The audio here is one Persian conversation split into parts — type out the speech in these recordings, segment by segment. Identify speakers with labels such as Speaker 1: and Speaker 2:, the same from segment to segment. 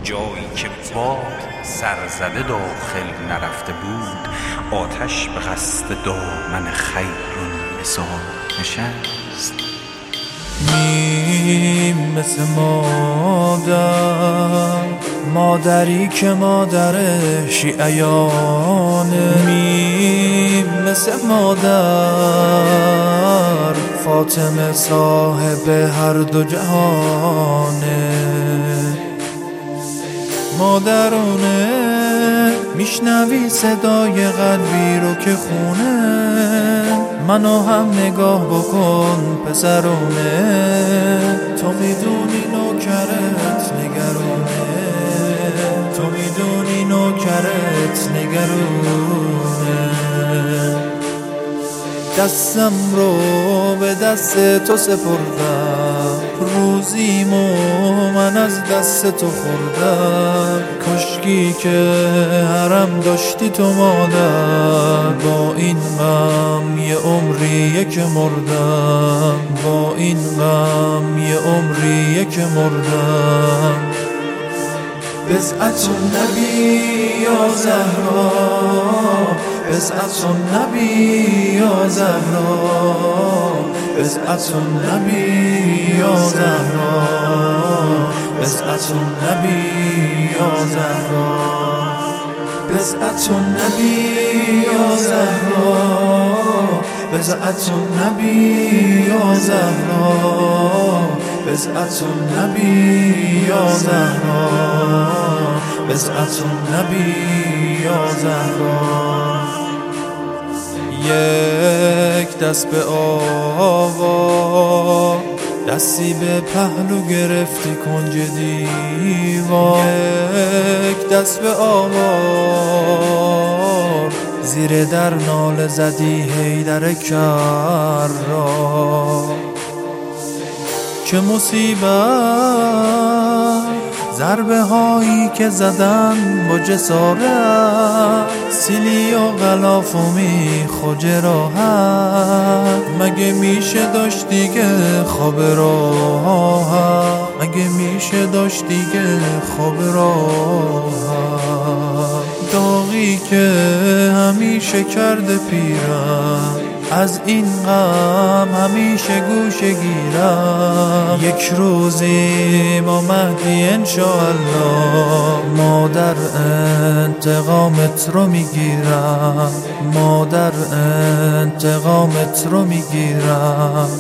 Speaker 1: جایی که باد سرزده داخل نرفته بود، آتش به قصد دامن خیرون مثال نشست.
Speaker 2: میم مثل مادری که مادر شیعیانه. میم مثل مادر فاطمه صاحب هر دو جهانه. مادرونه میشنوی صدای قلبی رو که خونه، منو هم نگاه بکن پسرونه. تو میدونی نوکرت نگرونه، تو میدونی نوکرت نگرونه. دستم رو به دست تو سپردم، روزیمو من از دست تو خوردم. کاشکی که حرم داشتی تو مادر، با این غم یه عمریه که مردم، با این غم یه عمریه که مردم. بضعة النبی یا زهرا، بضعة النبی یا زهرا، بضعة النبی یا زهرا، بضعة النبی یا زهرا، بضعة النبی یا زهرا، بضعة النبی یا زهرا، بضعة النبی یا زهرا، بضعة النبی یا زهرا. یک دست به آوا، دستی به پهلو گرفتی کنج دیوار. یک دست به آوار، زیر در ناله زدی حیدر کرار. چه مصیبت ضربه هایی که زدن با جسارت، سیلی و غلاف و میخ جراحت. مگه میشه داشت دیگه خواب راحت، مگه میشه داشت دیگه خواب راحت. داغی که همیشه کرده پیرم، از این غم همیشه گوشه گیرم. یک روزی با مهدی انشاءالله، مادر انتقامت رو میگیرم، مادر انتقامت رو میگیرم.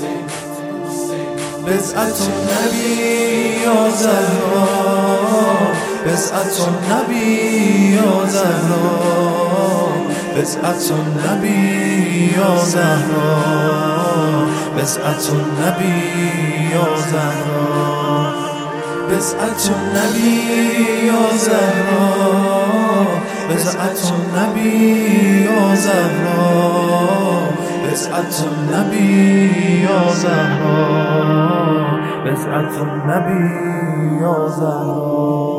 Speaker 2: بضعة النبی یا زهرا، بضعة النبی یا زهرا، بضعة النبی یا زهرا، بضعة النبی یا زهرا، بضعة النبی یا زهرا، بضعة النبی یا زهرا، بضعة النبی یا زهرا، بضعة النبی یا زهرا.